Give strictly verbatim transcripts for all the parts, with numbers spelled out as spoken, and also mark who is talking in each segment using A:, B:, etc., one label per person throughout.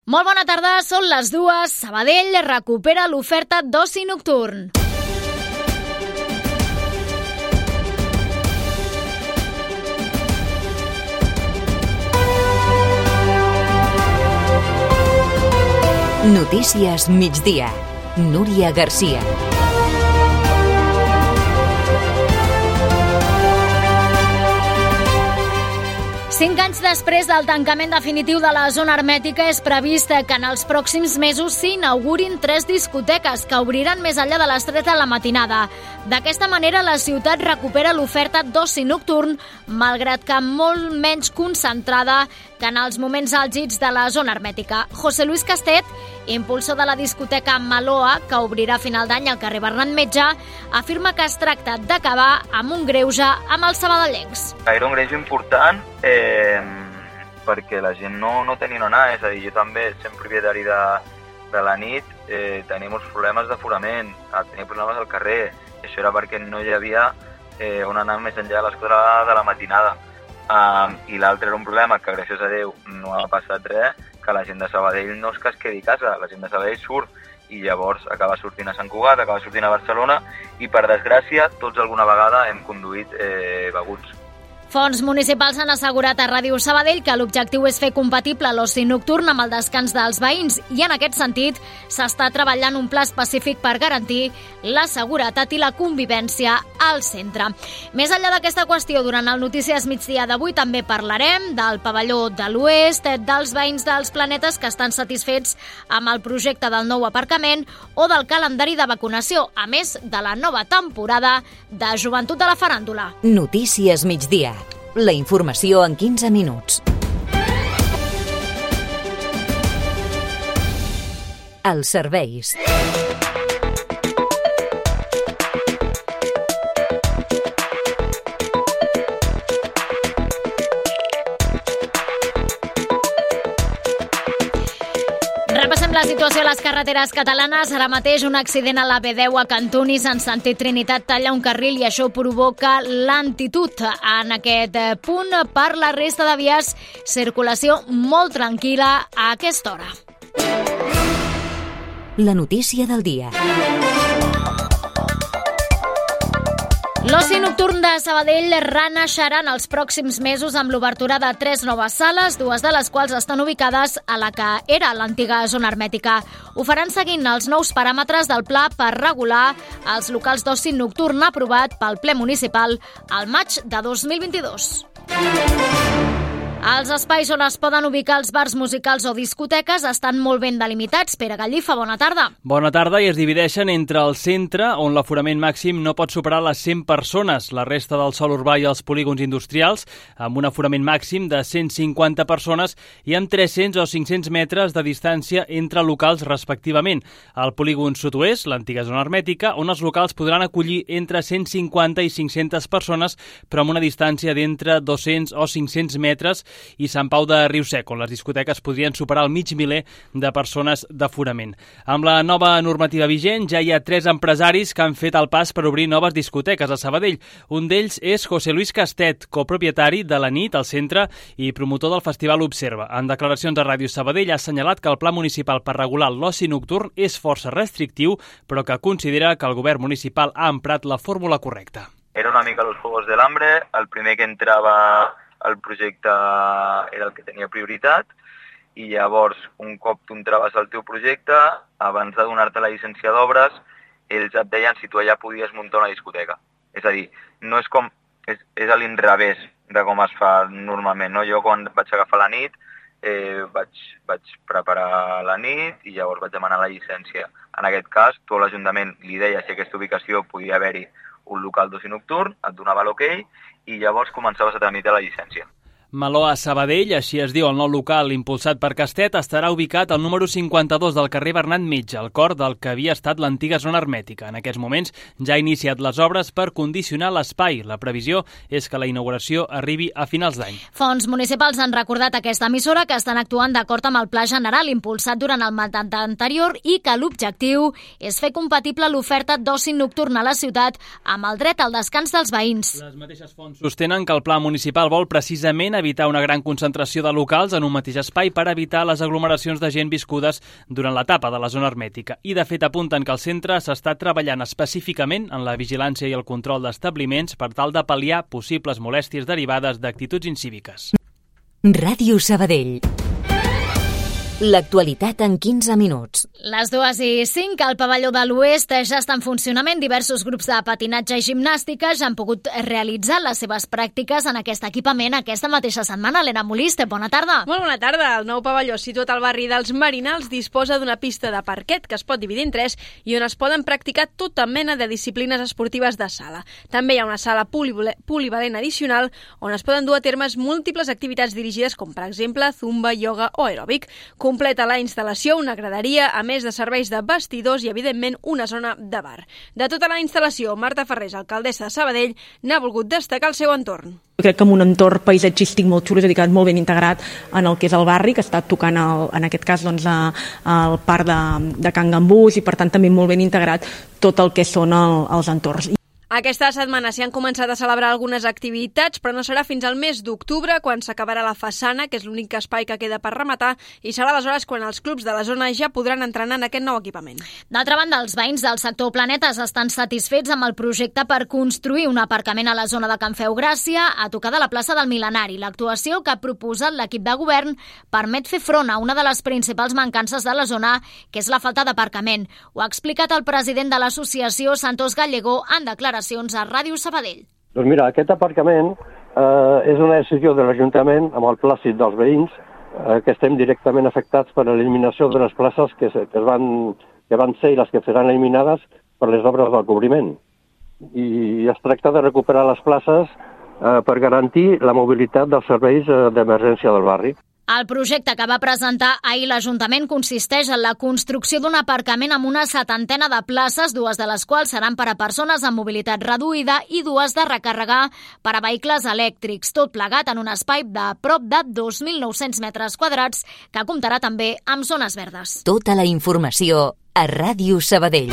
A: Molt bona tarda, són les dues. Sabadell recupera l'oferta d'oci nocturn.
B: Notícies migdia. Núria Garcia.
A: Cinc anys després del tancament definitiu de la zona hermètica, és previst que en els pròxims mesos s'inaugurin tres discoteques que obriran més enllà de les tres de la matinada. D'aquesta manera, la ciutat recupera l'oferta d'oci nocturn, malgrat que molt menys concentrada que en els moments àlgids de la zona hermètica. José Luis Castet, impulsor de la discoteca Maloa, que obrirà a final d'any al carrer Bernat Metge, afirma que es tracta d'acabar amb un greuge amb els sabadellencs.
C: Era un greuge important eh, perquè la gent no, no tenia on anar, és a dir, jo també, sent propietari de, de la nit, eh, tenia molts problemes d'aforament, tenia problemes al carrer, i això era perquè no hi havia eh, on anar més enllà de les quatre de la matinada. Um, I l'altre era un problema que, gràcies a Déu, no ha passat res, que la gent de Sabadell no és que es quedi a casa, la gent de Sabadell surt i llavors acaba sortint a Sant Cugat, acaba sortint a Barcelona i, per desgràcia, tots alguna vegada hem conduït eh, beguts.
A: Fonts municipals han assegurat a Ràdio Sabadell que l'objectiu és fer compatible l'oci nocturn amb el descans dels veïns i, en aquest sentit, s'està treballant un pla específic per garantir la seguretat i la convivència al centre. Més enllà d'aquesta qüestió, durant el Notícies Migdia d'avui també parlarem del pavelló de l'Oest, dels veïns dels Planetes que estan satisfets amb el projecte del nou aparcament o del calendari de vacunació, a més de la nova temporada de Joventut de la Faràndula.
B: Notícies Migdia. La informació en quinze minuts. Els serveis.
A: Repassem la situació a les carreteres catalanes. Ara mateix un accident a la B deu a Cantunis en sentit Trinitat talla un carril i això provoca lentitud en aquest punt. Per la resta de vies, circulació molt tranquil·la a aquesta hora.
B: La notícia del dia.
A: L'oci nocturn de Sabadell renaixerà en els pròxims mesos amb l'obertura de tres noves sales, dues de les quals estan ubicades a la que era l'antiga zona hermètica. Ho faran seguint els nous paràmetres del pla per regular els locals d'oci nocturn aprovat pel ple municipal al maig de dos mil vint-i-dos. Els espais on es poden ubicar els bars musicals o discoteques estan molt ben delimitats. Pere Gallifa, bona tarda.
D: Bona tarda, i es divideixen entre el centre, on l'aforament màxim no pot superar les cent persones, la resta del sòl urbà i els polígons industrials, amb un aforament màxim de cent cinquanta persones i amb tres-cents o cinc-cents metres de distància entre locals respectivament. Al polígon sud-oest, l'antiga zona hermètica, on els locals podran acollir entre cent cinquanta i cinc-centes persones, però amb una distància d'entre dos-cents o cinc-cents metres, i Sant Pau de Riu-sec, on les discoteques podrien superar el mig miler de persones d'aforament. Amb la nova normativa vigent, ja hi ha tres empresaris que han fet el pas per obrir noves discoteques a Sabadell. Un d'ells és José Luis Castet, copropietari de la nit al centre i promotor del Festival Observa. En declaracions a Ràdio Sabadell ha assenyalat que el pla municipal per regular l'oci nocturn és força restrictiu, però que considera que el govern municipal ha emprat la fórmula correcta.
C: Era una mica los juegos del hambre, el primer que entrava el projecte era el que tenia prioritat i llavors, un cop tu entraves al teu projecte, abans de donar-te la llicència d'obres, ells et deien si tu allà podies muntar una discoteca. És a dir, no és com, és, és a l'inrevés de com es fa normalment, no? Jo quan vaig agafar la nit, eh, vaig, vaig preparar la nit i llavors vaig demanar la llicència. En aquest cas, tu a l'Ajuntament li deies si aquesta ubicació podia haver-hi un local d'oci nocturn, et donava l'ok i llavors començaves a tramitar la llicència.
D: Maloa Sabadell, així es diu el nou local impulsat per Castet, estarà ubicat al número cinquanta-dos del carrer Bernat Metge, al cor del que havia estat l'antiga zona hermètica. En aquests moments ja ha iniciat les obres per condicionar l'espai. La previsió és que la inauguració arribi a finals d'any.
A: Fonts municipals han recordat a aquesta emissora que estan actuant d'acord amb el Pla General impulsat durant el mandat anterior i que l'objectiu és fer compatible l'oferta d'oci nocturn a la ciutat amb el dret al descans dels veïns.
D: Les mateixes fonts sostenen que el pla municipal vol precisament evitar una gran concentració de locals en un mateix espai per evitar les aglomeracions de gent viscudes durant l'etapa de la zona hermètica. I, de fet, apunten que el centre s'està treballant específicament en la vigilància i el control d'establiments per tal de pal·liar possibles molèsties derivades d'actituds incíviques.
B: Ràdio Sabadell. L'actualitat en quinze minuts.
A: Les dues i cinc, al pavelló de l'Oest ja està en funcionament. Diversos grups de patinatge i gimnàstica ja han pogut realitzar les seves pràctiques en aquest equipament aquesta mateixa setmana. Elena Moliste, bona tarda.
E: Molt bona tarda. El nou pavelló, situat al barri dels Marinals, disposa d'una pista de parquet que es pot dividir en tres i on es poden practicar tota mena de disciplines esportives de sala. També hi ha una sala polivalent addicional on es poden dur a termes múltiples activitats dirigides com, per exemple, zumba, ioga o aeròbic. Completa la instal·lació una graderia, a més de serveis de vestidors i, evidentment, una zona de bar. De tota la instal·lació, Marta Ferrés, alcaldessa de Sabadell, n'ha volgut destacar el seu entorn.
F: Crec que amb un entorn paisatgístic molt xulo, és a dir, molt ben integrat en el que és el barri, que està tocant, el, en aquest cas, doncs, el parc de, de Can Gambús i, per tant, també molt ben integrat tot el que són el, els entorns.
E: Aquesta setmana s'hi han començat a celebrar algunes activitats, però no serà fins al mes d'octubre, quan s'acabarà la façana, que és l'únic espai que queda per rematar, i serà aleshores quan els clubs de la zona ja podran entrenar en aquest nou equipament.
A: D'altra banda, els veïns del sector Planetes estan satisfets amb el projecte per construir un aparcament a la zona de Can Feu Gràcia, a tocar de la plaça del Mil·lenari. L'actuació que ha proposat l'equip de govern permet fer front a una de les principals mancances de la zona, que és la falta d'aparcament. Ho ha explicat el president de l'associació, Santos Gallego, en declaració a Ràdio Sabadell.
G: Doncs mira, aquest aparcament eh, és una decisió de l'Ajuntament amb el plàcid dels veïns, eh, que estem directament afectats per l'eliminació de les places que, que, es van, que van ser i les que seran eliminades per les obres del cobriment. I es tracta de recuperar les places eh, per garantir la mobilitat dels serveis eh, d'emergència del barri.
A: El projecte que va presentar ahir l'Ajuntament consisteix en la construcció d'un aparcament amb una setantena de places, dues de les quals seran per a persones amb mobilitat reduïda i dues de recàrrega per a vehicles elèctrics, tot plegat en un espai de prop de dos mil nou-cents metres quadrats que comptarà també amb zones verdes.
B: Tota la informació a Ràdio Sabadell.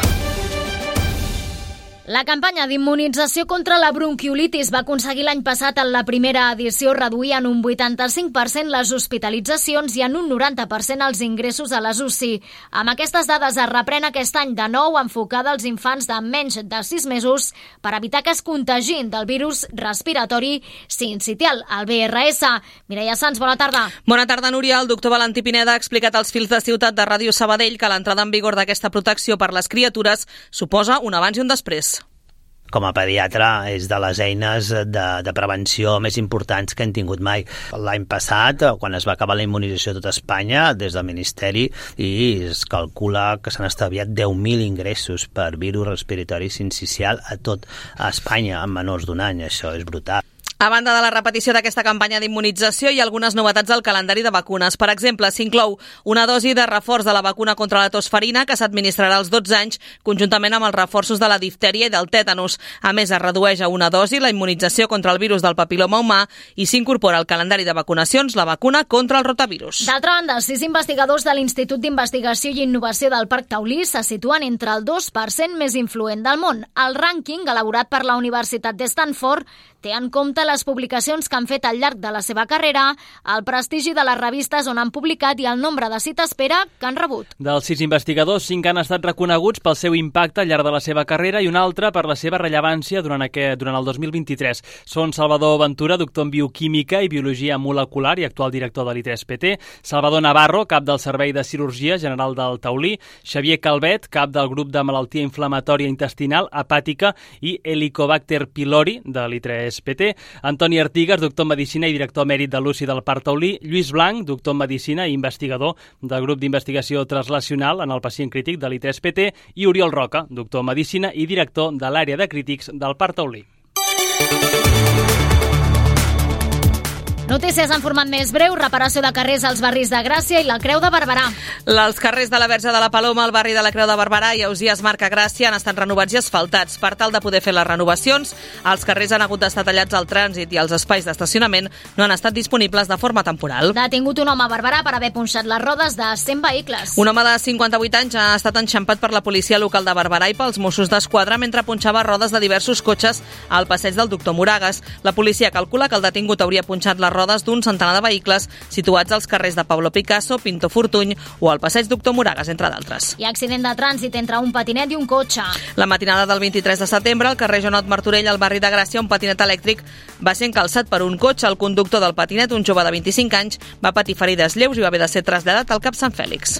A: La campanya d'immunització contra la bronquiolitis va aconseguir l'any passat en la primera edició reduir en un vuitanta-cinc per cent les hospitalitzacions i en un noranta per cent els ingressos a les U C I. Amb aquestes dades es reprèn aquest any de nou enfocada als infants de menys de sis mesos per evitar que es contagin del virus respiratori sincitial, el V R S. Mireia Sans, bona tarda.
H: Bona tarda, Núria. El doctor Valentí Pineda ha explicat als fils de ciutat de Ràdio Sabadell que l'entrada en vigor d'aquesta protecció per les criatures suposa un abans i un després.
I: Com a pediatra és de les eines de, de prevenció més importants que hem tingut mai. L'any passat, quan es va acabar la immunització a tot Espanya, des del Ministeri, i es calcula que s'han estalviat deu mil ingressos per virus respiratori sincicial a tot Espanya en menors d'un any. Això és brutal.
H: A banda de la repetició d'aquesta campanya d'immunització, hi ha algunes novetats al calendari de vacunes. Per exemple, s'inclou una dosi de reforç de la vacuna contra la tosferina que s'administrarà als dotze anys, conjuntament amb els reforços de la diftèria i del tètanus. A més, es redueix a una dosi la immunització contra el virus del papiloma humà i s'incorpora al calendari de vacunacions la vacuna contra el rotavirus.
A: D'altra banda, sis investigadors de l'Institut d'Investigació i Innovació del Parc Taulí se situen entre el dos per cent més influent del món. El rànquing, elaborat per la Universitat de Stanford, té en compte les publicacions que han fet al llarg de la seva carrera, el prestigi de les revistes on han publicat i el nombre de cita espera que han rebut.
D: Dels sis investigadors, cinc han estat reconeguts pel seu impacte al llarg de la seva carrera i un altre per la seva rellevància durant, aquest, durant el dos mil vint-i-tres. Són Salvador Ventura, doctor en bioquímica i biologia molecular i actual director de l'I tres P T, Salvador Navarro, cap del Servei de Cirurgia General del Taulí, Xavier Calvet, cap del grup de malaltia inflamatòria intestinal hepàtica i Helicobacter pylori de l'I tres P T, Antoni Artigas, doctor en Medicina i director emèrit de l'U C I del Parc Taulí, Lluís Blanc, doctor en Medicina i investigador del grup d'investigació translacional en el pacient crític de l'I tres P T, i Oriol Roca, doctor en Medicina i director de l'àrea de crítics del Parc Taulí.
A: Notícies en format més breu, reparació de carrers als barris de Gràcia i la Creu de Barberà.
H: Els carrers de la Verge de la Paloma, el barri de la Creu de Barberà i Ausiàs Marca Gràcia han estat renovats i asfaltats. Per tal de poder fer les renovacions, els carrers han hagut d'estar tallats al trànsit i els espais d'estacionament no han estat disponibles de forma temporal.
A: Detingut un home a Barberà per haver punxat les rodes de cent vehicles.
H: Un home de cinquanta-vuit anys ha estat enxampat per la policia local de Barberà i pels Mossos d'Esquadra mentre punxava rodes de diversos cotxes al passeig del doctor Moragas. La policia calcula que el detingut hauria punxat les rodes d'un centenar de vehicles situats als carrers de Pablo Picasso, Pintor Fortuny o al passeig Doctor Moragas, entre d'altres.
A: Hi ha accident de trànsit entre un patinet i un cotxe.
H: La matinada del vint-i-tres de setembre, al carrer Joanot Martorell, al barri de Gràcia, un patinet elèctric va ser encalçat per un cotxe. El conductor del patinet, un jove de vint-i-cinc anys, va patir ferides lleus i va haver de ser traslladat al Cap Sant Fèlix.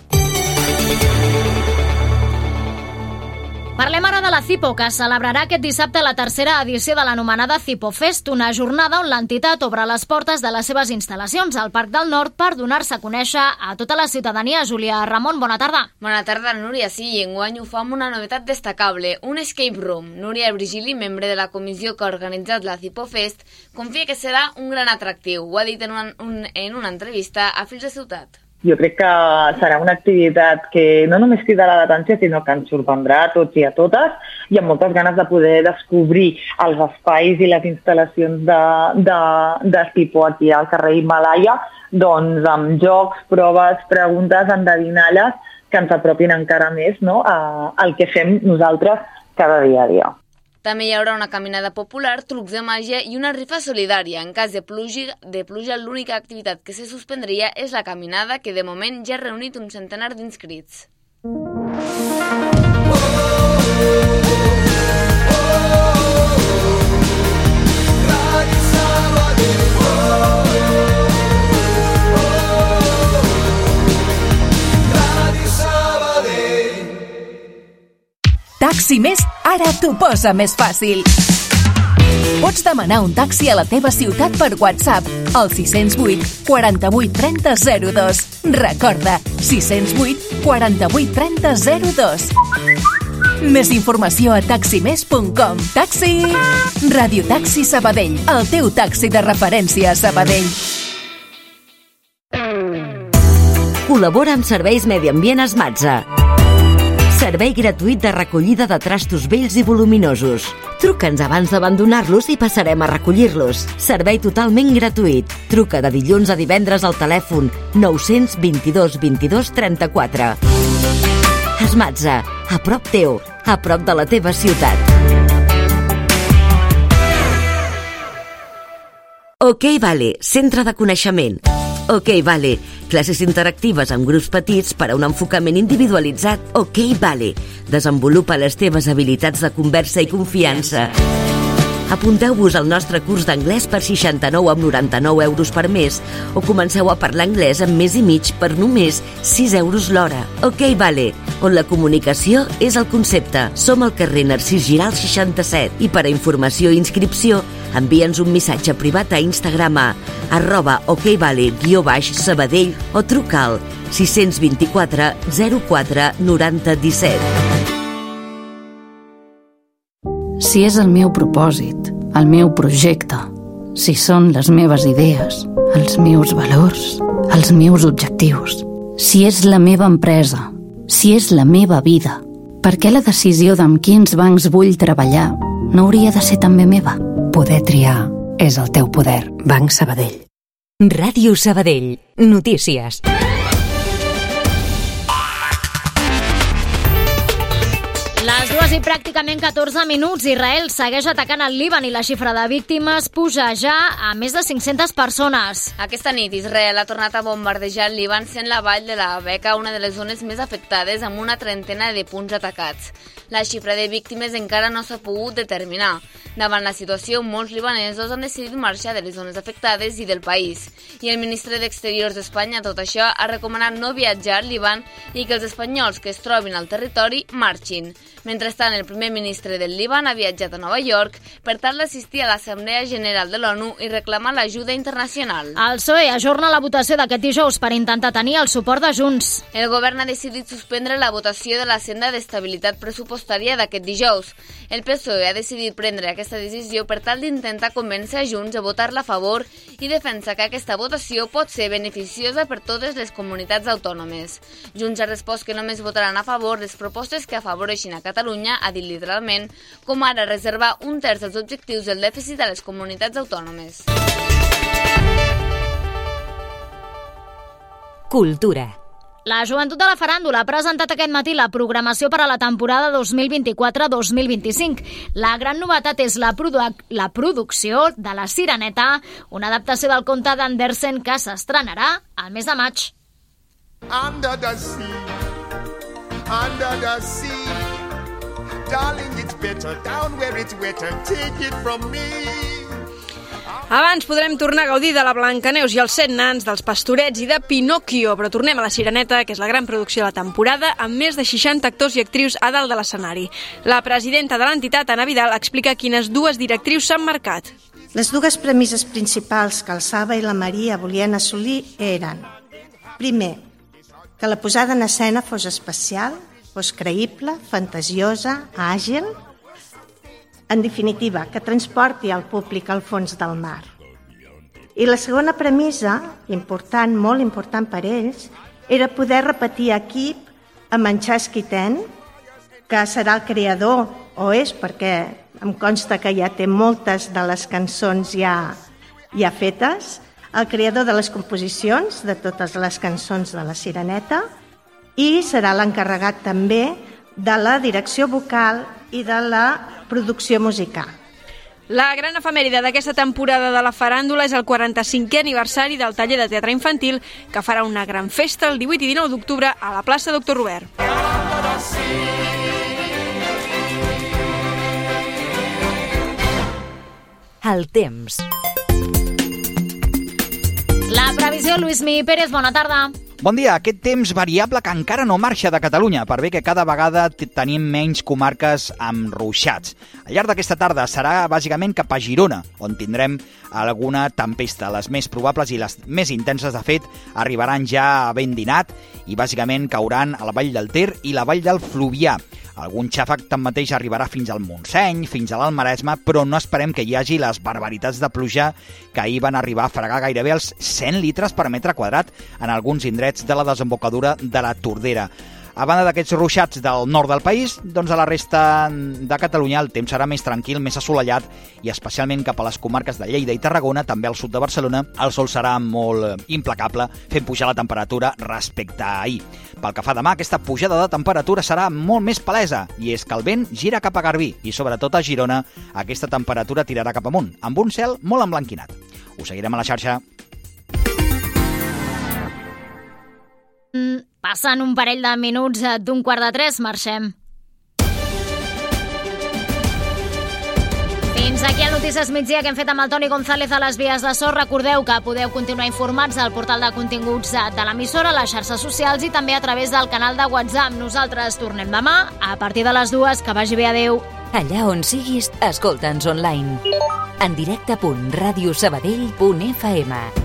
A: Parlem ara de la Cipo, que celebrarà aquest dissabte la tercera edició de l'anomenada Cipo Fest, una jornada on l'entitat obre les portes de les seves instal·lacions al Parc del Nord per donar-se a conèixer a tota la ciutadania. Júlia Ramon, bona tarda.
J: Bona tarda, Núria. Sí, i enguany ho fa amb una novetat destacable, un escape room. Núria Virgili, membre de la comissió que ha organitzat la Cipo Fest, confia que serà un gran atractiu. Ho ha dit en una, un, en una entrevista a Fils de Ciutat.
K: Jo crec que serà una activitat que no només cridarà l'atenció, sinó que ens sorprendrà a tots i a totes, i amb moltes ganes de poder descobrir els espais i les instal·lacions de, de, de Cipo aquí al carrer Himalaya, doncs amb jocs, proves, preguntes, endevinalles que ens apropin encara més, no?, a, al que fem nosaltres cada dia a dia.
J: També hi haurà una caminada popular, trucs de màgia i una rifa solidària. En cas de pluja, de pluja l'única activitat que se suspendria és la caminada, que de moment ja ha reunit un centenar d'inscrits.
L: Taxi Més ara t'ho posa més fàcil. Pots demanar un taxi a la teva ciutat per WhatsApp al sis zero vuit, quaranta-vuit, trenta, zero dos. Recorda, sis zero vuit, quaranta-vuit, trenta, zero dos. Més informació a taxi més punt com. Taxi! Ràdio Taxi Sabadell, el teu taxi de referència a Sabadell.
M: Col·labora amb Serveis Medi Ambient Esmatza. Servei gratuït de recollida de trastos vells i voluminosos. Truca'ns abans d'abandonar-los i passarem a recollir-los. Servei totalment gratuït. Truca de dilluns a divendres al telèfon nou-cents vint-i-dos vint-i-dos trenta-quatre. Esmatza, a prop teu, a prop de la teva ciutat. Ok Vale, centre de coneixement. Ok Vale, classes interactives amb grups petits per a un enfocament individualitzat. Ok Vale, desenvolupa les teves habilitats de conversa i confiança. Apunteu-vos al nostre curs d'anglès per seixanta-nou amb noranta-nou euros per mes o comenceu a parlar anglès en mes i mig per només sis euros l'hora. Ok Vale, on la comunicació és el concepte. Som al carrer Narcís Giral seixanta-set i per a informació i inscripció envia'ns un missatge privat a Instagram a arroba okvale guió baix Sabadell o truca al sis dos quatre, zero quatre, noranta, disset.
N: Si és el meu propòsit, el meu projecte, si són les meves idees, els meus valors, els meus objectius, si és la meva empresa, si és la meva vida, per què la decisió d'amb quins bancs vull treballar no hauria de ser també meva? Poder triar és el teu poder. Banc Sabadell.
B: Ràdio Sabadell. Notícies.
A: Les dues i pràcticament catorze minuts. Israel segueix atacant el Líban i la xifra de víctimes puja ja a més de cinc-centes persones.
J: Aquesta nit, Israel ha tornat a bombardejar el Líban, sent la vall de la Beca una de les zones més afectades, amb una trentena de punts atacats. La xifra de víctimes encara no s'ha pogut determinar. Davant la situació, molts libanesos han decidit marxar de les zones afectades i del país. I el ministre d'Exteriors d'Espanya, tot això, ha recomanat no viatjar al Líban i que els espanyols que es trobin al territori marxin. Mentrestant, el primer ministre del Líban ha viatjat a Nova York per tal d'assistir a l'Assemblea General de l'ONU i reclamar l'ajuda internacional.
A: El P S O E ajorna la votació d'aquest dijous per intentar tenir el suport de Junts.
J: El govern ha decidit suspendre la votació de la senda d'estabilitat pressupostària d'aquest dijous. El P S O E ha decidit prendre aquesta decisió per tal d'intentar convèncer a Junts a votar-la a favor i defensa que aquesta votació pot ser beneficiosa per totes les comunitats autònomes. Junts ha respost que només votaran a favor les propostes que afavoreixin a Catalunya, ha dit literalment, com ara reservar un terç dels objectius del dèficit a les comunitats autònomes.
B: Cultura.
A: La Joventut de la Faràndula ha presentat aquest matí la programació per a la temporada dos mil vint-i-quatre dos mil vint-i-cinc. La gran novetat és la, produ la producció de La Sireneta, una adaptació del conte d'Andersen que s'estrenarà al mes de maig.
O: Under the sea, under the sea, darling, it's better down where it's wetter, take it from me.
E: Abans podrem tornar a gaudir de la Blancaneus i els set nans, dels Pastorets i de Pinocchio, però tornem a La Sireneta, que és la gran producció de la temporada, amb més de seixanta actors i actrius a dalt de l'escenari. La presidenta de l'entitat, Anna Vidal, explica quines dues directrius s'han marcat.
P: Les dues premisses principals que el Salva i la Maria volien assolir eren: primer, que la posada en escena fos especial, fos creïble, fantasiosa, àgil. En definitiva, que transporti el públic al fons del mar. I la segona premissa, important, molt important per ells, era poder repetir equip amb en Chasqui Ten, que serà el creador, o és, perquè em consta que ja té moltes de les cançons ja, ja fetes, el creador de les composicions de totes les cançons de La Sireneta, i serà l'encarregat també de la direcció vocal i de la producció musical.
E: La gran efemèride d'aquesta temporada de la faràndula és el quaranta-cinquè aniversari del taller de teatre infantil, que farà una gran festa el divuit i dinou d'octubre a la plaça Doctor Robert.
B: El temps.
A: La previsió, Lluís Mi Pérez, bona tarda.
Q: Bon dia. Aquest temps variable que encara no marxa de Catalunya, per bé que cada vegada tenim menys comarques amb ruixats. Al llarg d'aquesta tarda serà bàsicament cap a Girona, on tindrem alguna tempesta. Les més probables i les més intenses, de fet, arribaran ja ben dinat i bàsicament cauran a la Vall del Ter i la Vall del Fluvià. Algun xàfec tanmateix arribarà fins al Montseny, fins a l'Alt Maresme, però no esperem que hi hagi les barbaritats de pluja que ahir van arribar a fregar gairebé els cent litres per metre quadrat en alguns indrets de la desembocadura de la Tordera. A banda d'aquests ruixats del nord del país, doncs a la resta de Catalunya el temps serà més tranquil, més assolellat, i especialment cap a les comarques de Lleida i Tarragona, també al sud de Barcelona, el sol serà molt implacable, fent pujar la temperatura respecte a ahir. Pel que fa a demà, aquesta pujada de temperatura serà molt més palesa, i és que el vent gira cap a Garbí, i sobretot a Girona aquesta temperatura tirarà cap amunt, amb un cel molt emblanquinat. Us seguirem a la xarxa.
A: Mm, passen un parell de minuts d'un quart de tres, marxem. Fins aquí el Notícies Migdia que hem fet amb el Toni González a les vies de so. Recordeu que podeu continuar informats al portal de continguts de l'emissora, a les xarxes socials i també a través del canal de WhatsApp. Nosaltres tornem demà a partir de les dues. Que vagi bé, adeu.
B: Allà on siguis, escolta'ns online. En directe punt radiosabadell punt f m.